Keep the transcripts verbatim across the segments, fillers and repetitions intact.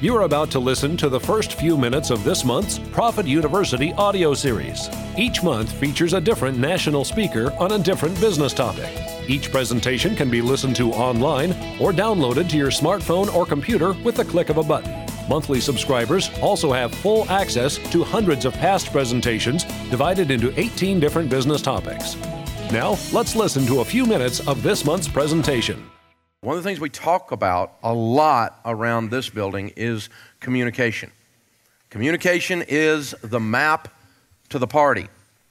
You are about to listen to the first few minutes of this month's Profit University audio series. Each month features a different national speaker on a different business topic. Each presentation can be listened to online or downloaded to your smartphone or computer with the click of a button. Monthly subscribers also have full access to hundreds of past presentations divided into eighteen different business topics. Now, let's listen to a few minutes of this month's presentation. One of the things we talk about a lot around this building is communication. Communication is the map to the party.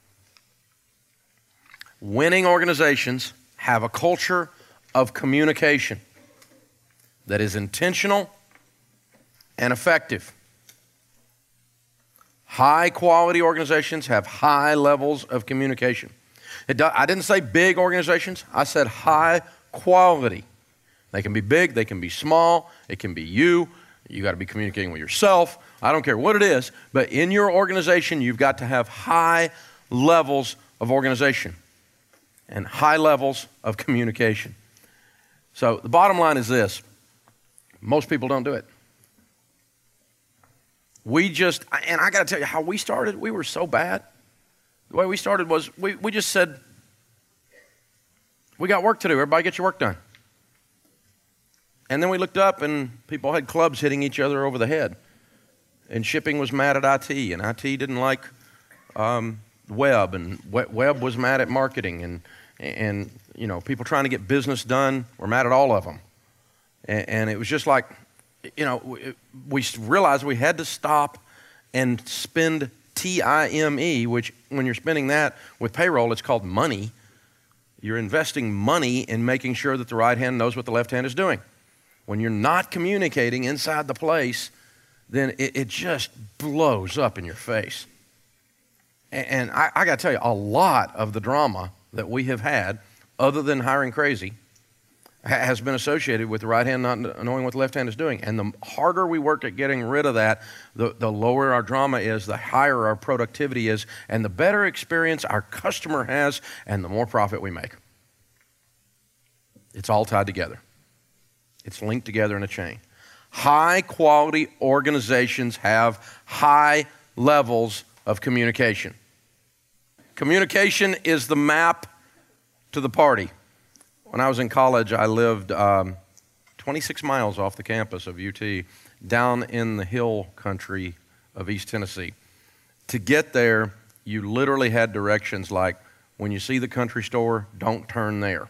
Winning organizations have a culture of communication that is intentional and effective. High quality organizations have high levels of communication. It do, I didn't say big organizations, I said high quality. They can be big, they can be small, it can be you. You got to be communicating with yourself. I don't care what it is, but in your organization, you've got to have high levels of organization and high levels of communication. So the bottom line is this: most people don't do it. We just, and I got to tell you how we started, we were so bad. The way we started was we, we just said, we got work to do, everybody get your work done. And then we looked up and people had clubs hitting each other over the head. And shipping was mad at I T, and I T didn't like um, web, and web was mad at marketing, and and you know, people trying to get business done were mad at all of them. And, and it was just like, you know, we, we realized we had to stop and spend T I M E, which when you're spending that with payroll, it's called money. You're investing money in making sure that the right hand knows what the left hand is doing. When you're not communicating inside the place, then it, it just blows up in your face. And, and I, I got to tell you, a lot of the drama that we have had, other than hiring crazy, ha- has been associated with the right hand not knowing what the left hand is doing. And the harder we work at getting rid of that, the, the lower our drama is, the higher our productivity is, and the better experience our customer has, and the more profit we make. It's all tied together. It's linked together in a chain. High quality organizations have high levels of communication. Communication is the map to the party. When I was in college, I lived um, twenty-six miles off the campus of U T, down in the hill country of East Tennessee. To get there, you literally had directions like, when you see the country store, don't turn there.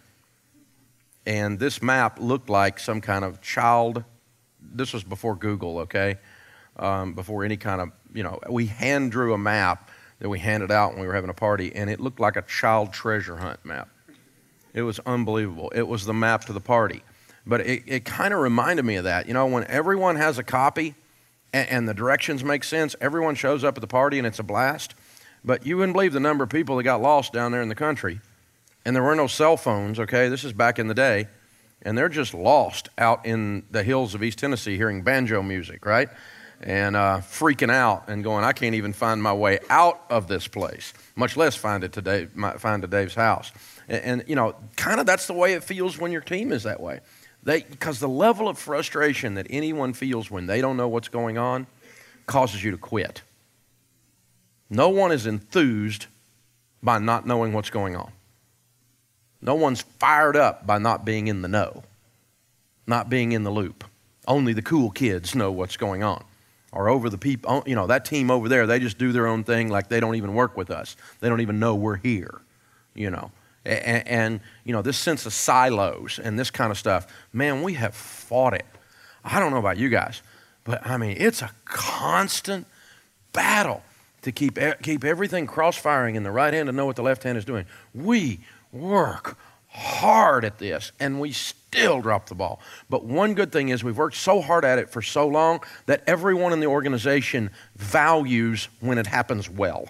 And this map looked like some kind of child, this was before Google, okay? Um, before any kind of, you know, we hand drew a map that we handed out when we were having a party, and it looked like a child treasure hunt map. It was unbelievable. It was the map to the party. But it, it kind of reminded me of that. You know, when everyone has a copy and, and the directions make sense, everyone shows up at the party and it's a blast. But you wouldn't believe the number of people that got lost down there in the country. And there were no cell phones, okay? This is back in the day. And they're just lost out in the hills of East Tennessee hearing banjo music, right? And uh, freaking out and going, I can't even find my way out of this place, much less find it to Dave, find to Dave's house. And, and you know, kind of that's the way it feels when your team is that way. They, because the level of frustration that anyone feels when they don't know what's going on causes you to quit. No one is enthused by not knowing what's going on. No one's fired up by not being in the know, not being in the loop. Only the cool kids know what's going on. Or over the people, you know, that team over there, they just do their own thing like they don't even work with us. They don't even know we're here, you know. And, and you know, this sense of silos and this kind of stuff, man, we have fought it. I don't know about you guys, but I mean, it's a constant battle to keep keep everything cross-firing in the right hand and know what the left hand is doing. We work hard at this, and we still drop the ball. But one good thing is we've worked so hard at it for so long that everyone in the organization values when it happens well.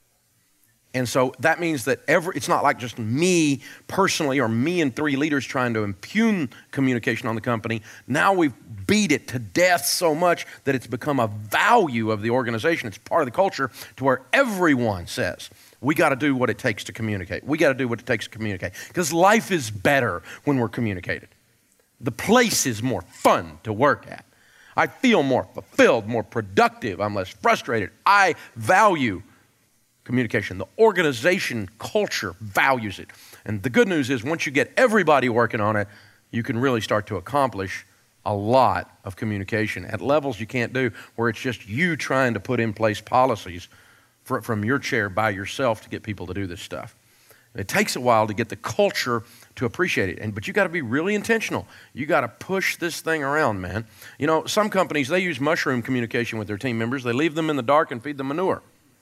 And so that means that every, it's not like just me personally or me and three leaders trying to impugn communication on the company. Now we've beat it to death so much that it's become a value of the organization. It's part of the culture to where everyone says, we got to do what it takes to communicate. We got to do what it takes to communicate. Because life is better when we're communicated. The place is more fun to work at. I feel more fulfilled, more productive. I'm less frustrated. I value communication. The organization culture values it. And the good news is once you get everybody working on it, you can really start to accomplish a lot of communication at levels you can't do, where it's just you trying to put in place policies for, from your chair by yourself to get people to do this stuff. It takes a while to get the culture to appreciate it, and but you got to be really intentional. You got to push this thing around, man. You know, some companies, they use mushroom communication with their team members. They leave them in the dark and feed them manure.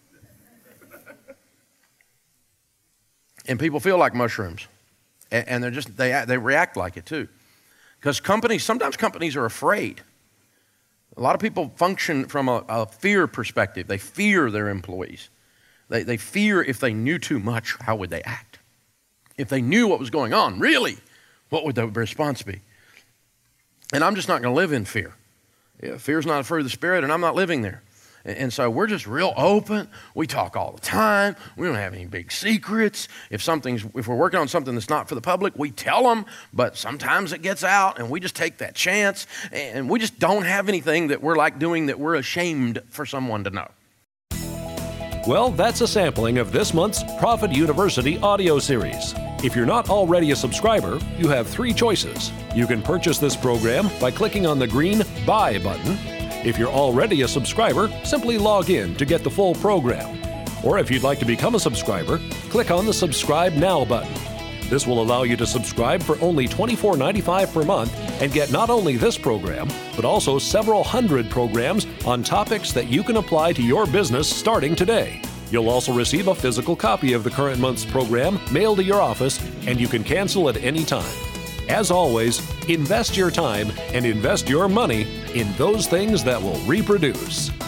And people feel like mushrooms, and, and they're just they they react like it too, because companies sometimes companies are afraid. A lot of people function from a, a fear perspective. They fear their employees. They, they fear if they knew too much, how would they act? If they knew what was going on, really, what would the response be? And I'm just not going to live in fear. Yeah, fear's not a fruit of the Spirit, and I'm not living there. And, and so we're just real open. We talk all the time. We don't have any big secrets. If something's, if we're working on something that's not for the public, we tell them, but sometimes it gets out, and we just take that chance, and we just don't have anything that we're like doing that we're ashamed for someone to know. Well, that's a sampling of this month's Prophet University audio series. If you're not already a subscriber, you have three choices. You can purchase this program by clicking on the green Buy button. If you're already a subscriber, simply log in to get the full program. Or if you'd like to become a subscriber, click on the Subscribe Now button. This will allow you to subscribe for only twenty-four ninety-five per month and get not only this program, but also several hundred programs on topics that you can apply to your business starting today. You'll also receive a physical copy of the current month's program mailed to your office, and you can cancel at any time. As always, invest your time and invest your money in those things that will reproduce.